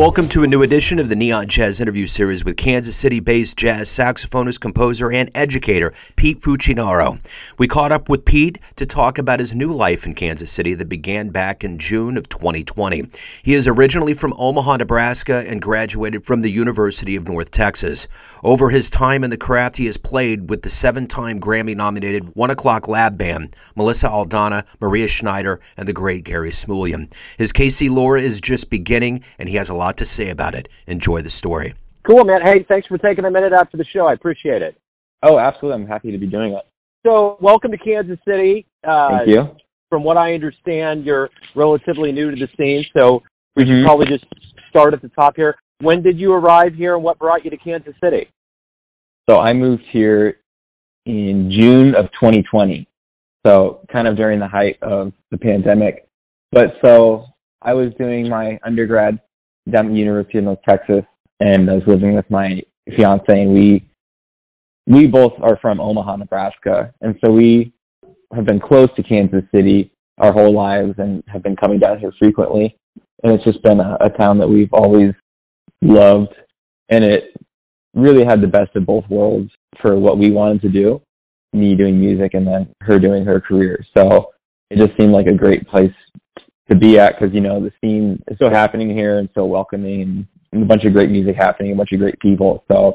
Welcome to a new edition of the Neon Jazz interview series with Kansas City-based jazz saxophonist, composer, and educator Pete Fucinaro. We caught up with Pete to talk about his new life in Kansas City that began back in June of 2020. He is originally from Omaha, Nebraska, and graduated from the University of North Texas. Over his time in the craft, he has played with the 7-time Grammy-nominated 1 O'Clock Lab Band, Melissa Aldana, Maria Schneider, and the great Gary Smulyan. His KC Laura is just beginning, and he has a lot to say about it. Enjoy the story. Cool, man. Hey, thanks for taking a minute after the show. I appreciate it. Oh, absolutely. I'm happy to be doing it. So, welcome to Kansas City. Thank you. From what I understand, you're relatively new to the scene, so we should probably just start at the top here. When did you arrive here, and what brought you to Kansas City? So, I moved here in June of 2020, so kind of during the height of the pandemic. But so, I was doing my undergrad down at the University of North Texas, and I was living with my fiance, and we both are from Omaha, Nebraska, and so we have been close to Kansas City our whole lives and have been coming down here frequently, and it's just been a town that we've always loved, and it really had the best of both worlds for what we wanted to do, me doing music and then her doing her career. So it just seemed like a great place to be at because, you know, the scene is still happening here and so welcoming and a bunch of great music happening, a bunch of great people. So,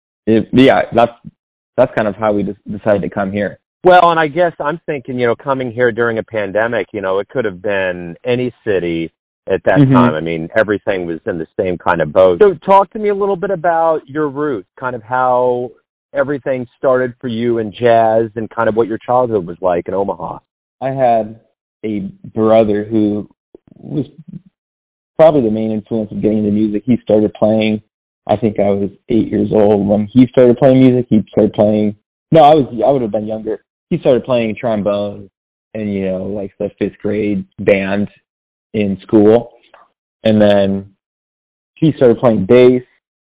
that's kind of how we decided to come here. Well, and I guess I'm thinking, you know, coming here during a pandemic, you know, it could have been any city at that time. I mean, everything was in the same kind of boat. So talk to me a little bit about your roots, kind of how everything started for you in jazz and kind of what your childhood was like in Omaha. I had a brother who was probably the main influence of getting into music. He started playing, I think I was 8 years old when he started playing music. He started playing, I would have been younger. He started playing trombone and, you know, like the 5th grade band in school. And then he started playing bass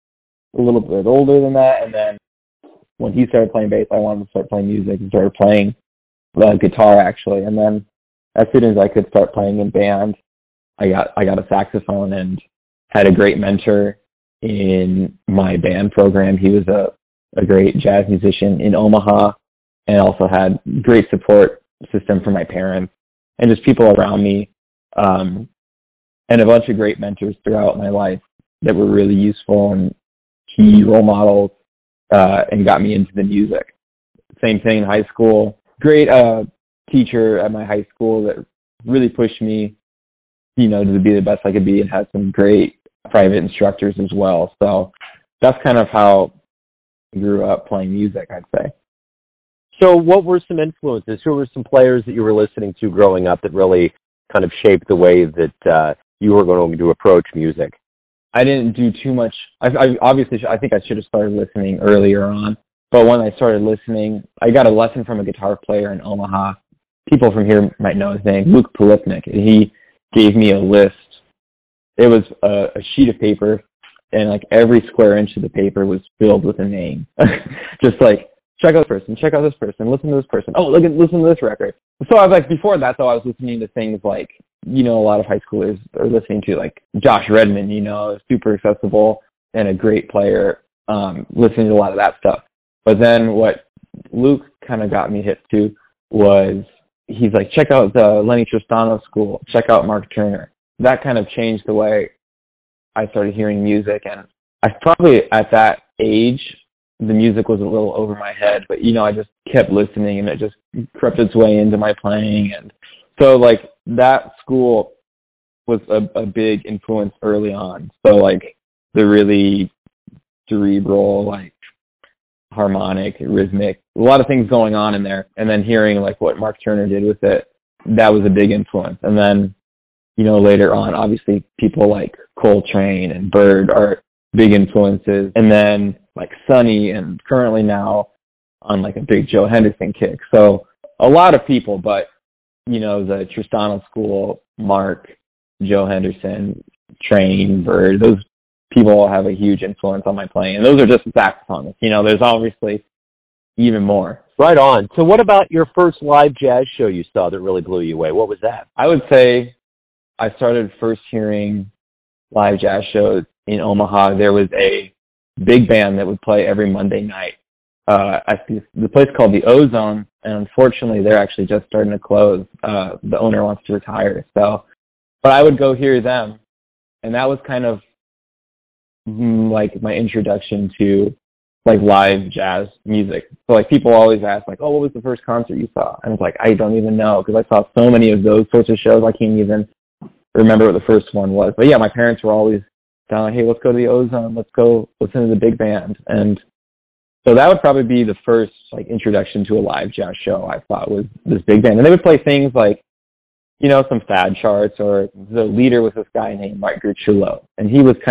a little bit older than that. And then when he started playing bass, I wanted to start playing music and started playing guitar actually. And then as soon as I could start playing in band, I got a saxophone and had a great mentor in my band program. He was a great jazz musician in Omaha and also had great support system from my parents and just people around me, and a bunch of great mentors throughout my life that were really useful and key role models, and got me into the music. Same thing in high school. Great teacher at my high school that really pushed me, you know, to be the best I could be, and had some great private instructors as well. So that's kind of how I grew up playing music, I'd say. So what were some influences? Who were some players that you were listening to growing up that really kind of shaped the way that you were going to approach music? I didn't do too much. I think I should have started listening earlier on. But when I started listening, I got a lesson from a guitar player in Omaha. People from here might know his name, Luke Polipnik. He gave me a list. It was a sheet of paper, and like every square inch of the paper was filled with a name. Just like, check out this person, check out this person, listen to this person. Oh, listen to this record. So I was like, before that though, I was listening to things like, you know, a lot of high schoolers are listening to like Josh Redman, you know, super accessible and a great player, listening to a lot of that stuff. But then what Luke kind of got me hip to was, he's like, check out the Lenny Tristano School, check out Mark Turner. That kind of changed the way I started hearing music. And I probably at that age, the music was a little over my head, but, you know, I just kept listening and it just crept its way into my playing. And so, like, that school was a big influence early on. So, like, the really cerebral, like, harmonic, rhythmic, a lot of things going on in there. And then hearing, like, what Mark Turner did with it, that was a big influence. And then, you know, later on, obviously, people like Coltrane and Bird are big influences. And then, like, Sonny, and currently now on, like, a big Joe Henderson kick. So a lot of people, but, you know, the Tristano School, Mark, Joe Henderson, Train, Bird, those people all have a huge influence on my playing. And those are just saxophonists. You know, there's obviously even more. Right on. So what about your first live jazz show you saw that really blew you away? What was that? I would say I started first hearing live jazz shows in Omaha, there was a big band that would play every Monday night at the place called the Ozone, and unfortunately they're actually just starting to close. The owner wants to retire, so, but I would go hear them, and that was kind of like my introduction to like live jazz music. So like people always ask like, oh, what was the first concert you saw? And it's like, I don't even know, because I saw so many of those sorts of shows, I can't even remember what the first one was. But yeah, my parents were always down like, hey, let's go to the Ozone, let's go listen to the big band. And so that would probably be the first like introduction to a live jazz show, I thought, was this big band. And they would play things like, you know, some fad charts, or the leader was this guy named Margaret Chulot, and he was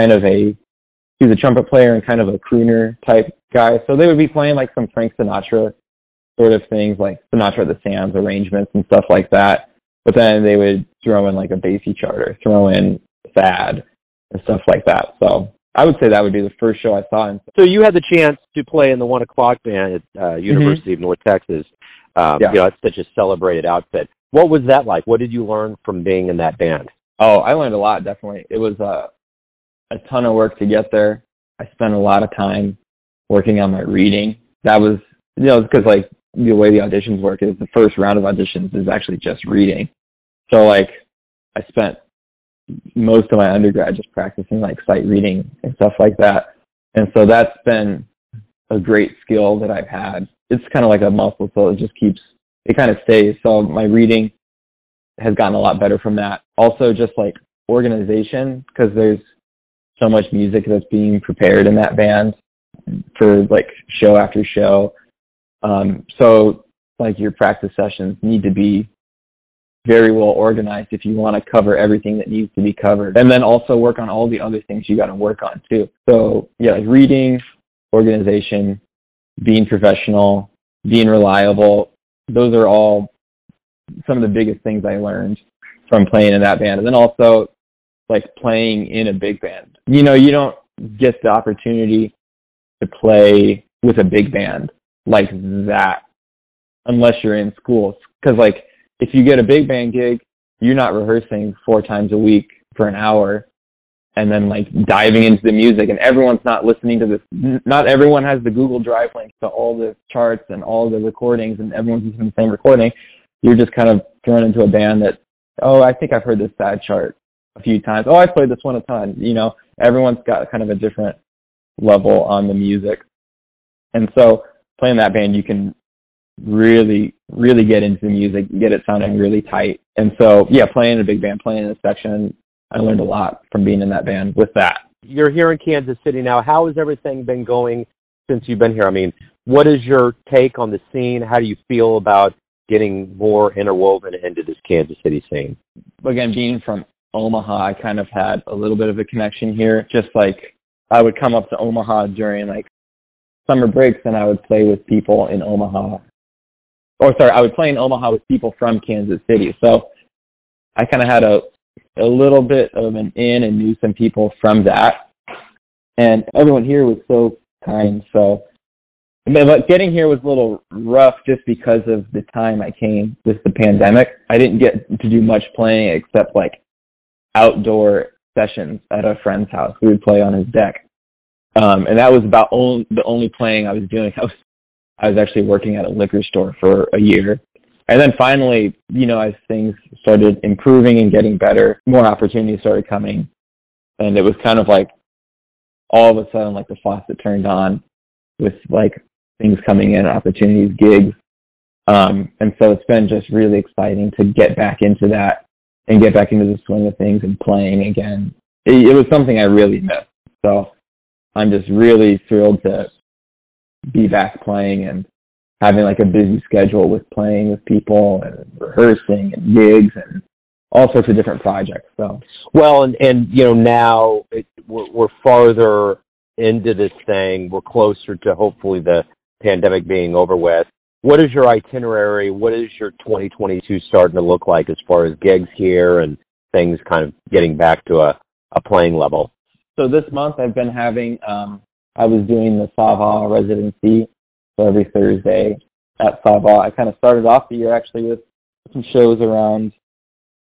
a trumpet player and kind of a crooner type guy. So they would be playing like some Frank Sinatra sort of things, like Sinatra the Sands arrangements and stuff like that. But then they would throw in like a Basie charter, throw in fad and stuff like that. So I would say that would be the first show I saw. So you had the chance to play in the 1 O'Clock band at University of North Texas. You know, it's such a celebrated outfit. What was that like? What did you learn from being in that band? Oh, I learned a lot, definitely. It was a ton of work to get there. I spent a lot of time working on my reading. That was, you know, because like the way the auditions work is the first round of auditions is actually just reading. So like I spent most of my undergrad just practicing like sight reading and stuff like that. And so that's been a great skill that I've had. It's kind of like a muscle, so it kind of stays. So my reading has gotten a lot better from that. Also just like organization, because there's so much music that's being prepared in that band for like show after show. So like your practice sessions need to be very well organized if you want to cover everything that needs to be covered, and then also work on all the other things you got to work on too. So yeah, like reading, organization, being professional, being reliable, those are all some of the biggest things I learned from playing in that band. And then also like playing in a big band. You know, you don't get the opportunity to play with a big band like that unless you're in school. Because like if you get a big band gig, you're not rehearsing 4 times a week for an hour and then like diving into the music, and everyone's not listening to this. Not everyone has the Google Drive link to all the charts and all the recordings, and everyone's using the same recording. You're just kind of thrown into a band that, oh, I think I've heard this sad chart a few times. Oh, I played this one a ton. You know, everyone's got kind of a different level on the music. And so playing that band, you can really, really get into the music, get it sounding really tight. And so, yeah, playing in a big band, playing in a section, I learned a lot from being in that band with that. You're here in Kansas City now. How has everything been going since you've been here? I mean, what is your take on the scene? How do you feel about getting more interwoven into this Kansas City scene? Again, being from Omaha, I kind of had a little bit of a connection here. Just like I would come up to Omaha during like summer breaks, and I would play with people in Omaha. I would play in Omaha with people from Kansas City. So I kind of had a little bit of an in and knew some people from that. And everyone here was so kind. So, but getting here was a little rough just because of the time I came with the pandemic. I didn't get to do much playing except like outdoor sessions at a friend's house. We would play on his deck. And that was about the only playing I was doing. I was actually working at a liquor store for a year. And then finally, you know, as things started improving and getting better, more opportunities started coming. And it was kind of like all of a sudden, like the faucet turned on with like things coming in, opportunities, gigs. And so it's been just really exciting to get back into that and get back into the swing of things and playing again. It was something I really missed. So I'm just really thrilled to be back playing and having like a busy schedule with playing with people and rehearsing and gigs and all sorts of different projects. So well, and you know, now we're farther into this thing. We're closer to hopefully the pandemic being over with. What is your itinerary? What is your 2022 starting to look like as far as gigs here and things kind of getting back to a playing level? So this month I've been having, I was doing the Sava residency. So every Thursday at Sava. I kind of started off the year actually with some shows around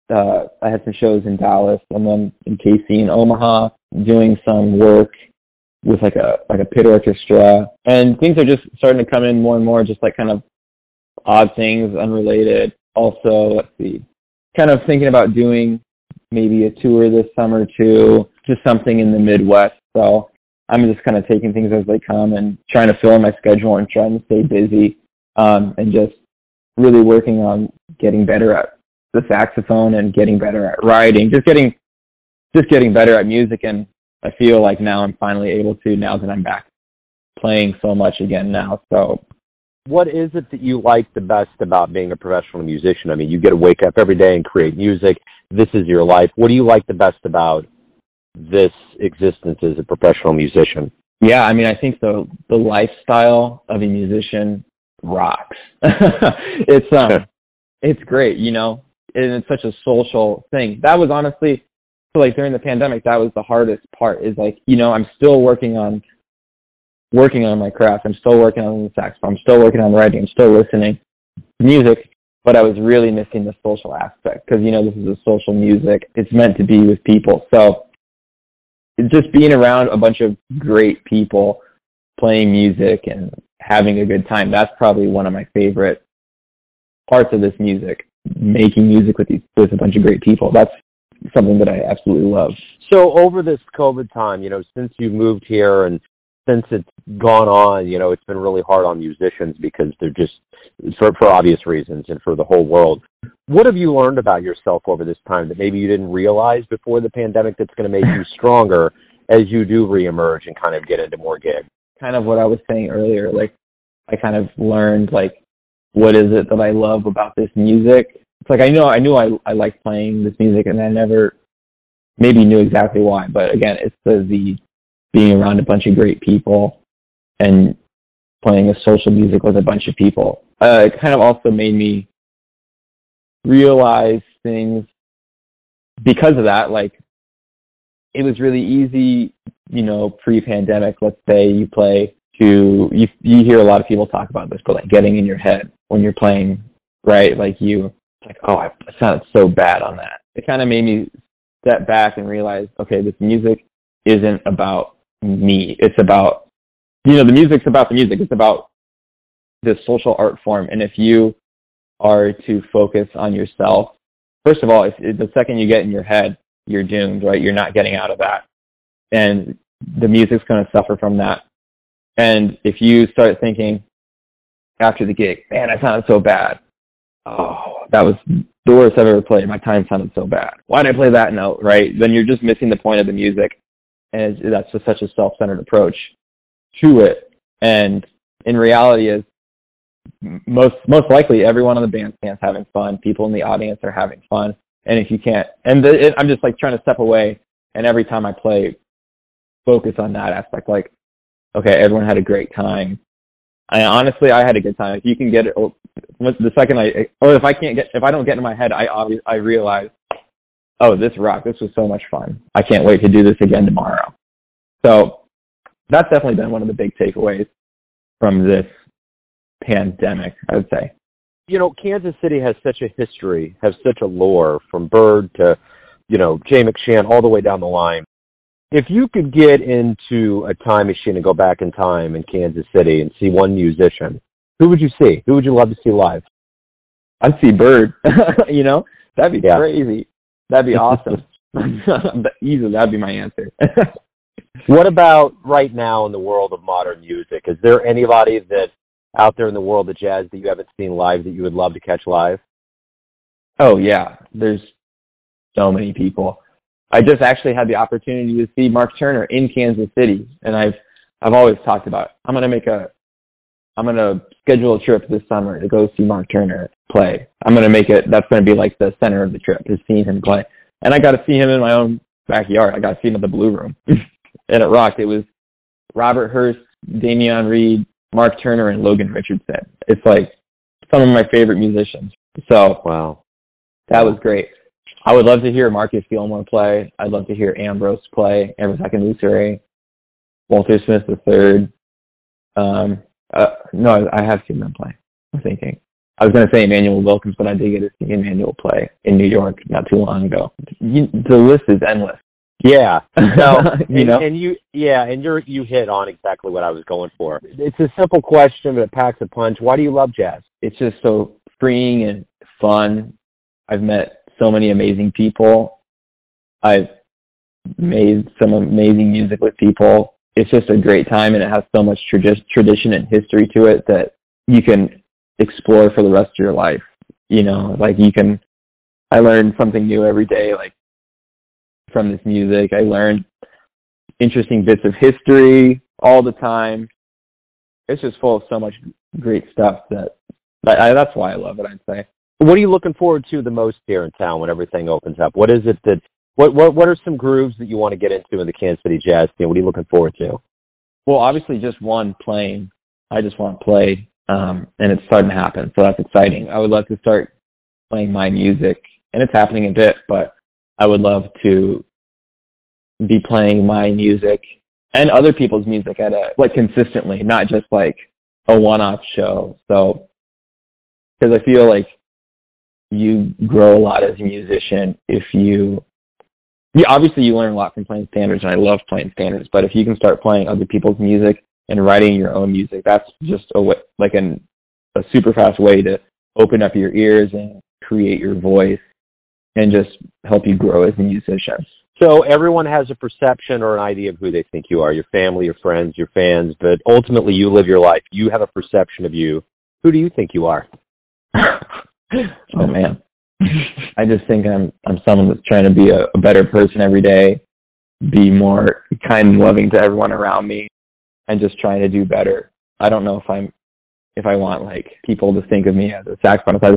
I had some shows in Dallas and then in KC and Omaha, doing some work with like a pit orchestra, and things are just starting to come in more and more, just like kind of odd things, unrelated. Also, let's see, kind of thinking about doing maybe a tour this summer too, just something in the Midwest. So I'm just kind of taking things as they come and trying to fill in my schedule and trying to stay busy, and just really working on getting better at the saxophone and getting better at writing, just getting better at music. And I feel like now I'm finally able to, now that I'm back playing so much again now. So what is it that you like the best about being a professional musician? I mean, you get to wake up every day and create music. This is your life. What do you like the best about this existence as a professional musician? Yeah, I mean, I think the lifestyle of a musician rocks. It's great, you know, and it's such a social thing. That was honestly, like during the pandemic, that was the hardest part, is like, you know, I'm still working on my craft. I'm still working on the saxophone. I'm still working on writing. I'm still listening to music, but I was really missing the social aspect because, you know, this is a social music. It's meant to be with people. So just being around a bunch of great people playing music and having a good time, that's probably one of my favorite parts of this music, making music with a bunch of great people. That's something that I absolutely love. So over this COVID time, you know, since you moved here and since it's gone on, you know, it's been really hard on musicians because they're just, for obvious reasons and for the whole world. What have you learned about yourself over this time that maybe you didn't realize before the pandemic that's going to make you stronger as you do reemerge and kind of get into more gigs? Kind of what I was saying earlier, like I kind of learned like, what is it that I love about this music? It's like I knew I liked playing this music, and I never maybe knew exactly why. But again, it's the being around a bunch of great people and playing a social music with a bunch of people. It kind of also made me realize things because of that. Like it was really easy, you know, pre-pandemic. Let's say you play you hear a lot of people talk about this, but like getting in your head when you're playing, right? Like oh, I sounded so bad on that. It kind of made me step back and realize, okay, this music isn't about me. It's about, you know, the music's about the music. It's about this social art form. And if you are to focus on yourself, first of all, if the second you get in your head, you're doomed, right? You're not getting out of that. And the music's going to suffer from that. And if you start thinking after the gig, man, I sounded so bad. Oh, that was the worst I've ever played. My time sounded so bad. Why did I play that note, right? Then you're just missing the point of the music. And that's just such a self-centered approach to it. And in reality is most likely everyone on the bandstand's having fun. People in the audience are having fun. And if you can't, I'm just like trying to step away. And every time I play, focus on that aspect. Like, okay, everyone had a great time. I had a good time. If you can get it, the second if I don't get in my head, I realize, oh, this rocked. This was so much fun. I can't wait to do this again tomorrow. So that's definitely been one of the big takeaways from this pandemic, I would say. You know, Kansas City has such a history, has such a lore, from Bird to, you know, Jay McShann, all the way down the line. If you could get into a time machine and go back in time in Kansas City and see one musician, who would you see? Who would you love to see live? I'd see Bird. You know, that'd be crazy. That'd be awesome. Easily, that'd be my answer. What about right now in the world of modern music? Is there anybody that out there in the world of jazz that you haven't seen live that you would love to catch live? Oh yeah, there's so many people. I just actually had the opportunity to see Mark Turner in Kansas City, and I've always talked about it. I'm gonna schedule a trip this summer to go see Mark Turner play. That's gonna be like the center of the trip, is seeing him play. And I got to see him in my own backyard. I got to see him at the Blue Room, and it rocked. It was Robert Hurst, Damian Reed, Mark Turner, and Logan Richardson. It's like some of my favorite musicians. So wow, that was great. I would love to hear Marcus Gilmore play. I'd love to hear Ambrose play, Ambrose Akinmusire, Walter Smith III. No, I have seen them play, I'm thinking. I was going to say Emmanuel Wilkins, but I did get to see Emmanuel play in New York not too long ago. The list is endless. Yeah. No, you know? And you hit on exactly what I was going for. It's a simple question, but it packs a punch. Why do you love jazz? It's just so freeing and fun. I've met so many amazing people. I've made some amazing music with people. It's just a great time, and it has so much tradition and history to it that you can explore for the rest of your life. You know, like I learn something new every day, like from this music. I learned interesting bits of history all the time. It's just full of so much great stuff that's why I love it, I'd say. What are you looking forward to the most here in town when everything opens up? What is it that what are some grooves that you want to get into in the Kansas City Jazz scene? What are you looking forward to? Well, obviously just playing. I just want to play, and it's starting to happen, so that's exciting. I would love to start playing my music, and it's happening a bit, but I would love to be playing my music and other people's music consistently, not just like a one-off show. So, because I feel like you grow a lot as a musician if obviously you learn a lot from playing standards, and I love playing standards, but if you can start playing other people's music and writing your own music, that's just a super fast way to open up your ears and create your voice and just help you grow as a musician. So everyone has a perception or an idea of who they think you are, your family, your friends, your fans, but ultimately you live your life. You have a perception of you. Who do you think you are? Oh, man. I just think I'm someone that's trying to be a better person every day, be more kind and loving to everyone around me, and just trying to do better. I don't know if I want like people to think of me as a saxophonist.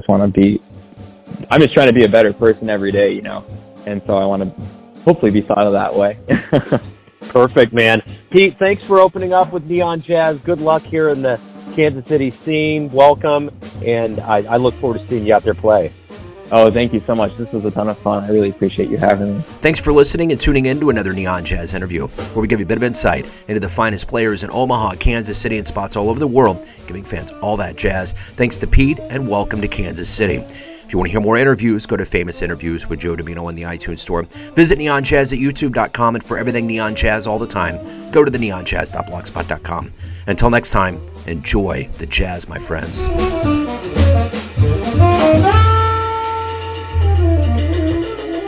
I'm just trying to be a better person every day, you know, and so I want to hopefully be thought of that way. Perfect, man. Pete, thanks for opening up with Neon Jazz. Good luck here in the Kansas City scene. Welcome, and I look forward to seeing you out there play. Oh, thank you so much. This was a ton of fun. I really appreciate you having me. Thanks for listening and tuning in to another Neon Jazz interview, where we give you a bit of insight into the finest players in Omaha, Kansas City, and spots all over the world, giving fans all that jazz. Thanks to Pete, and welcome to Kansas City. If you want to hear more interviews, go to Famous Interviews with Joe Domino in the iTunes Store. Visit neonjazz at youtube.com, and for everything Neon Jazz all the time, go to the neonjazz.blogspot.com. Until next time, enjoy the jazz, my friends.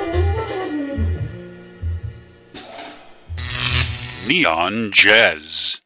Neon Jazz.